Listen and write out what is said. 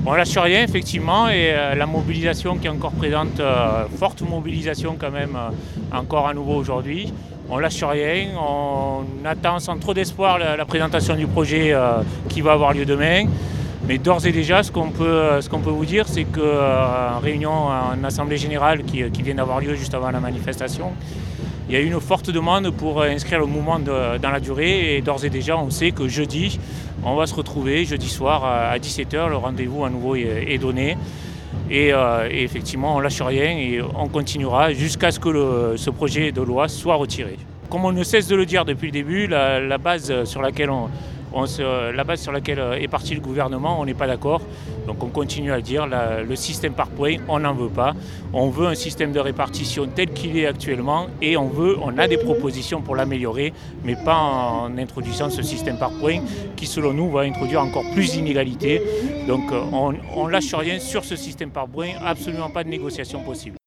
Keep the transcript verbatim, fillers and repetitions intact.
On lâche rien effectivement et euh, la mobilisation qui est encore présente, euh, forte mobilisation quand même euh, encore à nouveau aujourd'hui. On lâche rien, on attend sans trop d'espoir la, la présentation du projet euh, qui va avoir lieu demain. Mais d'ores et déjà, ce qu'on peut, ce qu'on peut vous dire, c'est qu'en euh, réunion, en assemblée générale qui, qui vient d'avoir lieu juste avant la manifestation, il y a eu une forte demande pour inscrire le mouvement de, dans la durée et d'ores et déjà on sait que jeudi, on va se retrouver jeudi soir à dix-sept heures, le rendez-vous à nouveau est, est donné. Et, euh, et effectivement on lâche rien et on continuera jusqu'à ce que le, ce projet de loi soit retiré. Comme on ne cesse de le dire depuis le début, la, la base sur laquelle on, on se, la base sur laquelle est parti le gouvernement, on n'est pas d'accord. Donc on continue à le dire, la, le système par points, on n'en veut pas. On veut un système de répartition tel qu'il est actuellement et on veut, on a des propositions pour l'améliorer, mais pas en introduisant ce système par points qui selon nous va introduire encore plus d'inégalités. Donc on ne lâche rien sur ce système par points, absolument pas de négociation possible.